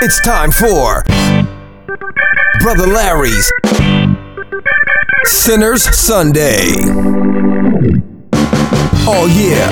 It's time for Brother Larry's Sinner's Sunday. Oh yeah.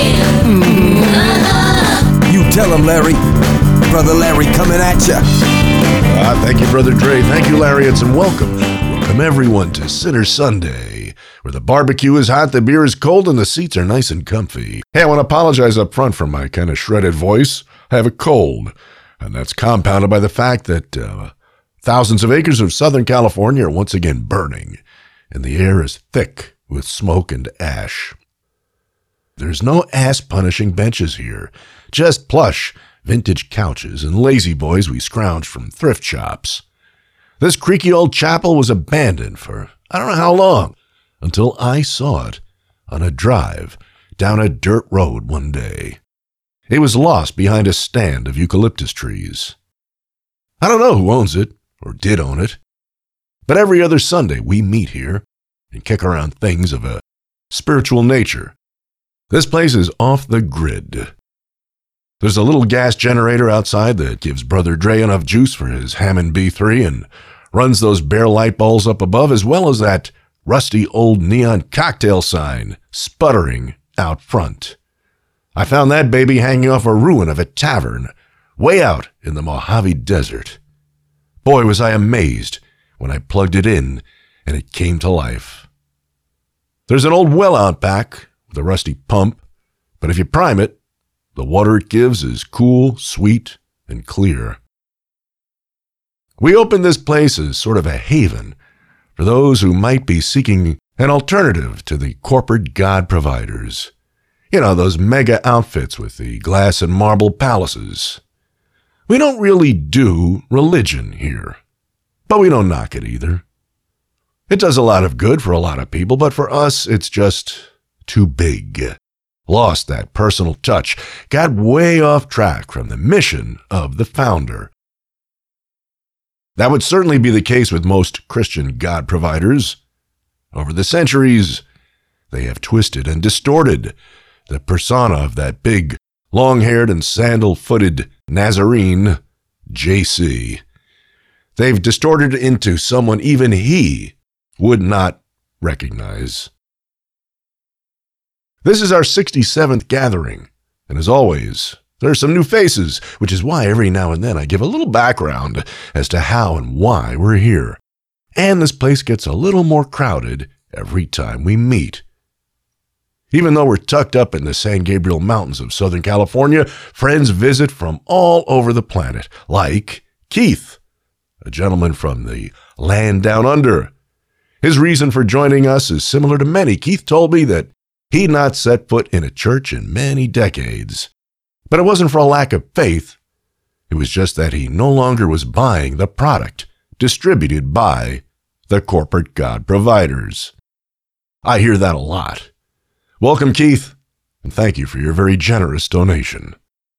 You tell him, Larry. Brother Larry coming at ya. Thank you, Brother Dre. Thank you, Lariats, and welcome. Welcome everyone to Sinner's Sunday, where the barbecue is hot, the beer is cold, and the seats are nice and comfy. Hey, I want to apologize up front for my kind of shredded voice. I have a cold, and that's compounded by the fact that thousands of acres of Southern California are once again burning, and the air is thick with smoke and ash. There's no ass-punishing benches here, just plush, vintage couches and lazy boys we scrounged from thrift shops. This creaky old chapel was abandoned for I don't know how long, until I saw it on a drive down a dirt road one day. It was lost behind a stand of eucalyptus trees. I don't know who owns it, or did own it, but every other Sunday we meet here and kick around things of a spiritual nature. This place is off the grid. There's a little gas generator outside that gives Brother Dre enough juice for his Hammond B3 and runs those bare light bulbs up above, as well as that rusty old neon cocktail sign sputtering out front. I found that baby hanging off a ruin of a tavern way out in the Mojave Desert. Boy, was I amazed when I plugged it in and it came to life. There's an old well out back with a rusty pump, but if you prime it, the water it gives is cool, sweet, and clear. We opened this place as sort of a haven for those who might be seeking an alternative to the corporate god providers. You know, those mega outfits with the glass and marble palaces. We don't really do religion here, but we don't knock it either. It does a lot of good for a lot of people, but for us, it's just too big. Lost that personal touch, got way off track from the mission of the founder. That would certainly be the case with most Christian god providers. Over the centuries, they have twisted and distorted the persona of that big, long-haired and sandal-footed Nazarene, JC. They've distorted it into someone even he would not recognize. This is our 67th gathering, and as always, there are some new faces, which is why every now and then I give a little background as to how and why we're here. And this place gets a little more crowded every time we meet. Even though we're tucked up in the San Gabriel Mountains of Southern California, friends visit from all over the planet, like Keith, a gentleman from the land down under. His reason for joining us is similar to many. Keith told me that he'd not set foot in a church in many decades. But it wasn't for a lack of faith. It was just that he no longer was buying the product distributed by the corporate god providers. I hear that a lot. Welcome, Keith, and thank you for your very generous donation.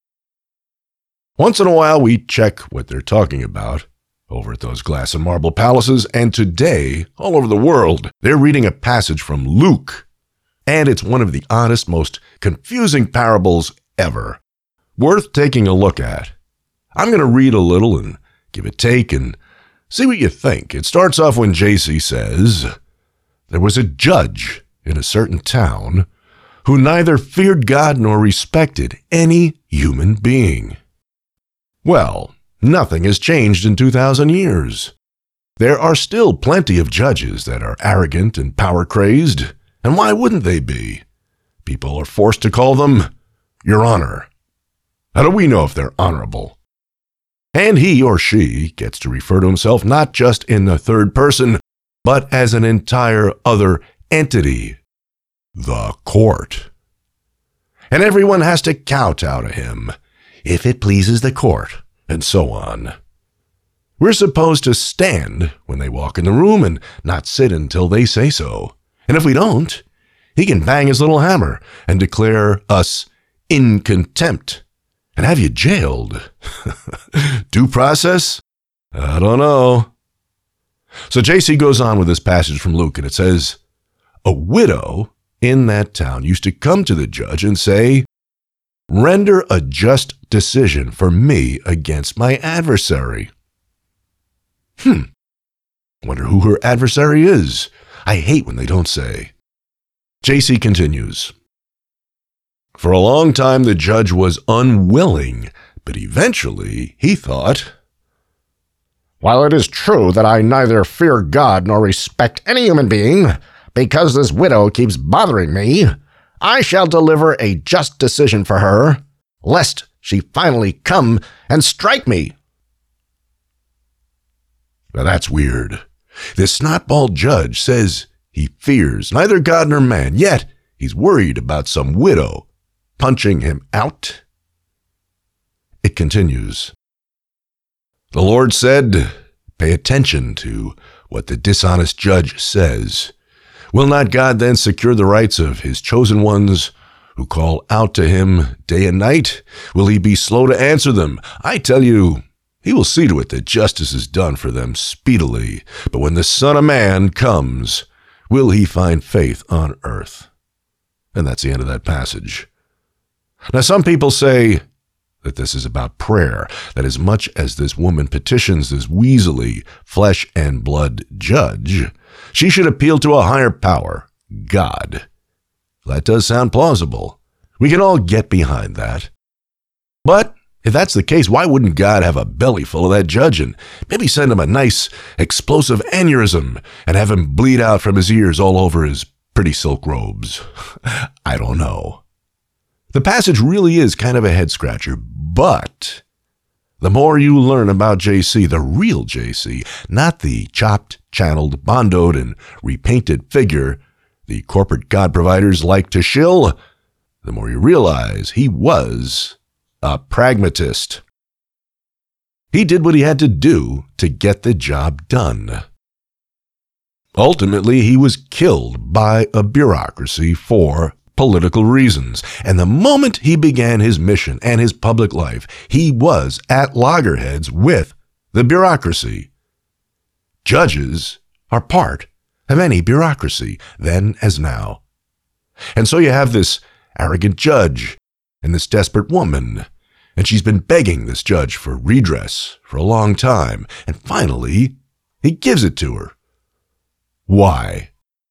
Once in a while, we check what they're talking about over at those glass and marble palaces, and today, all over the world, they're reading a passage from Luke, and it's one of the oddest, most confusing parables ever. Worth taking a look at. I'm going to read a little and give a take and see what you think. It starts off when JC says, "There was a judge in a certain town who neither feared God nor respected any human being." Well, nothing has changed in 2,000 years. There are still plenty of judges that are arrogant and power-crazed, and why wouldn't they be? People are forced to call them Your Honor. How do we know if they're honorable? And he or she gets to refer to himself not just in the third person, but as an entire other entity, the court. And everyone has to kowtow to him, if it pleases the court, and so on. We're supposed to stand when they walk in the room and not sit until they say so. And if we don't, he can bang his little hammer and declare us in contempt and have you jailed. Due process? I don't know. So JC goes on with this passage from Luke, and it says, "A widow in that town used to come to the judge and say, 'Render a just decision for me against my adversary. Wonder who her adversary is. I hate when they don't say. JC continues. For a long time the judge was unwilling, but eventually he thought, While it is true that I neither fear God nor respect any human being, because this widow keeps bothering me, I shall deliver a just decision for her, lest she finally come and strike me. Now that's weird. This snotball judge says he fears neither God nor man, yet he's worried about some widow punching him out. It continues. The Lord said, pay attention to what the dishonest judge says. Will not God then secure the rights of his chosen ones who call out to him day and night? Will he be slow to answer them? I tell you, he will see to it that justice is done for them speedily. But when the Son of Man comes, will he find faith on earth? And that's the end of that passage. Now, some people say that this is about prayer, that as much as this woman petitions this weaselly, flesh and blood judge, she should appeal to a higher power, God. That does sound plausible. We can all get behind that. But if that's the case, why wouldn't God have a belly full of that judge and maybe send him a nice explosive aneurysm and have him bleed out from his ears all over his pretty silk robes? I don't know. The passage really is kind of a head-scratcher, but the more you learn about JC, the real JC, not the chopped, channeled, bondoed, and repainted figure the corporate God providers like to shill, the more you realize he was a pragmatist. He did what he had to do to get the job done. Ultimately, he was killed by a bureaucracy for political reasons, and the moment he began his mission and his public life, he was at loggerheads with the bureaucracy. Judges are part of any bureaucracy, then as now. And so you have this arrogant judge and this desperate woman, and she's been begging this judge for redress for a long time, and finally, he gives it to her. Why?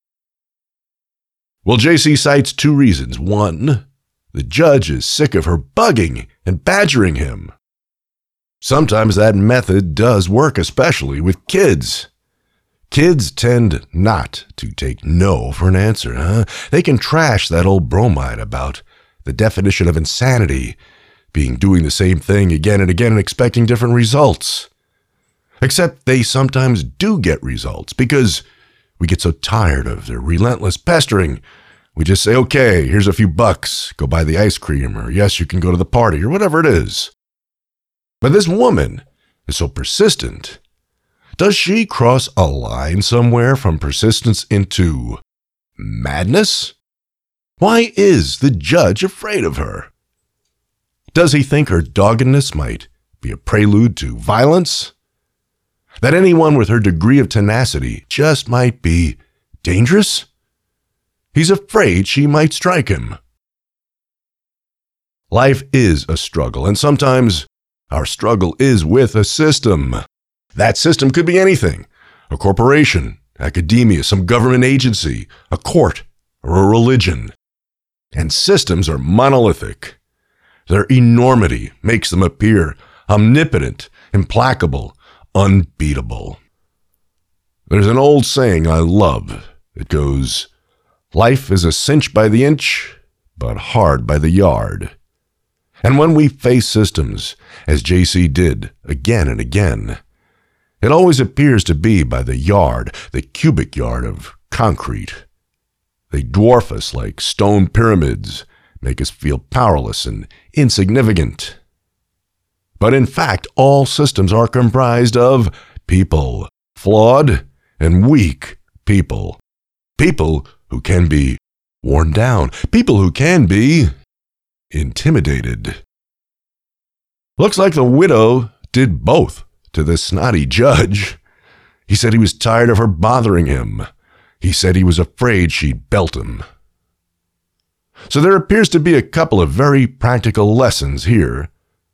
Well, JC cites two reasons. One, the judge is sick of her bugging and badgering him. Sometimes that method does work, especially with kids. Kids tend not to take no for an answer, huh? They can trash that old bromide about the definition of insanity being doing the same thing again and again and expecting different results. Except they sometimes do get results because we get so tired of their relentless pestering. We just say, okay, here's a few bucks, go buy the ice cream, or yes, you can go to the party, or whatever it is. But this woman is so persistent. Does she cross a line somewhere from persistence into madness? Why is the judge afraid of her? Does he think her doggedness might be a prelude to violence? That anyone with her degree of tenacity just might be dangerous? He's afraid she might strike him. Life is a struggle, and sometimes our struggle is with a system. That system could be anything: a corporation, academia, some government agency, a court, or a religion. And systems are monolithic. Their enormity makes them appear omnipotent, implacable, unbeatable. There's an old saying I love. It goes, life is a cinch by the inch, but hard by the yard. And when we face systems, as JC did again and again, it always appears to be by the yard, the cubic yard of concrete. They dwarf us like stone pyramids, make us feel powerless and insignificant. But in fact, all systems are comprised of people, flawed and weak people. People who can be worn down. People who can be intimidated. Looks like the widow did both to this snotty judge. He said he was tired of her bothering him. He said he was afraid she'd belt him. So there appears to be a couple of very practical lessons here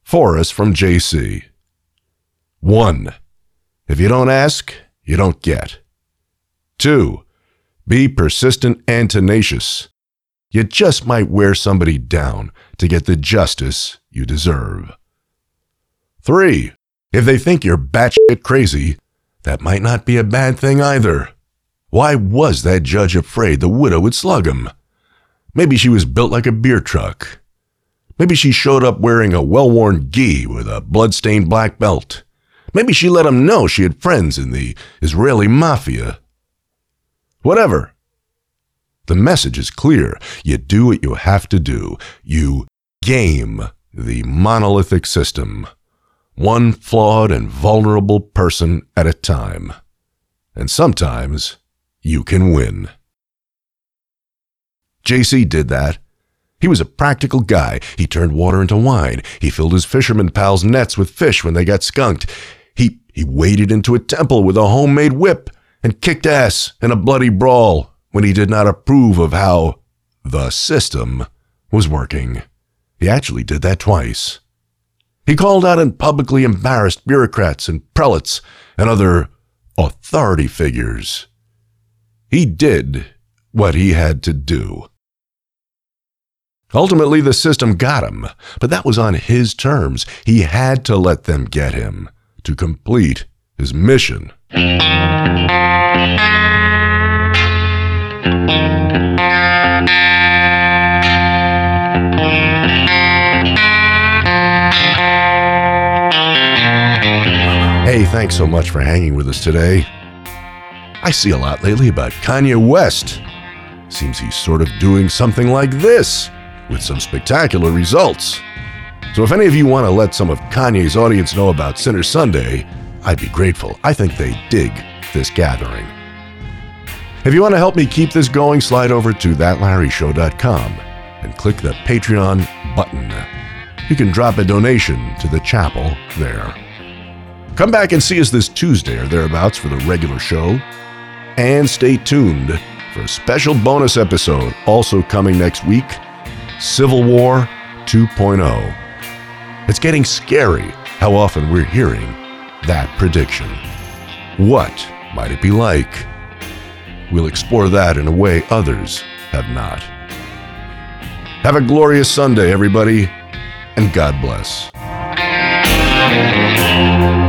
for us from JC. 1. If you don't ask, you don't get. 2. Be persistent and tenacious. You just might wear somebody down to get the justice you deserve. 3. If they think you're batshit crazy, that might not be a bad thing either. Why was that judge afraid the widow would slug him? Maybe she was built like a beer truck. Maybe she showed up wearing a well-worn gi with a blood-stained black belt. Maybe she let him know she had friends in the Israeli mafia. Whatever. The message is clear. You do what you have to do. You game the monolithic system, one flawed and vulnerable person at a time. And sometimes you can win. JC did that. He was a practical guy. He turned water into wine. He filled his fisherman pals' nets with fish when they got skunked. He waded into a temple with a homemade whip and kicked ass in a bloody brawl when he did not approve of how the system was working. He actually did that twice. He called out and publicly embarrassed bureaucrats and prelates and other authority figures. He did what he had to do. Ultimately, the system got him, but that was on his terms. He had to let them get him to complete his mission. Hey, thanks so much for hanging with us today. I see a lot lately about Kanye West. Seems he's sort of doing something like this, with some spectacular results. So if any of you want to let some of Kanye's audience know about Sinner Sunday, I'd be grateful. I think they dig this gathering. If you want to help me keep this going, slide over to thatlarryshow.com and click the Patreon button. You can drop a donation to the chapel there. Come back and see us this Tuesday or thereabouts for the regular show. And stay tuned for a special bonus episode also coming next week, Civil War 2.0. It's getting scary how often we're hearing that prediction. What might it be like? We'll explore that in a way others have not. Have a glorious Sunday, everybody, and God bless.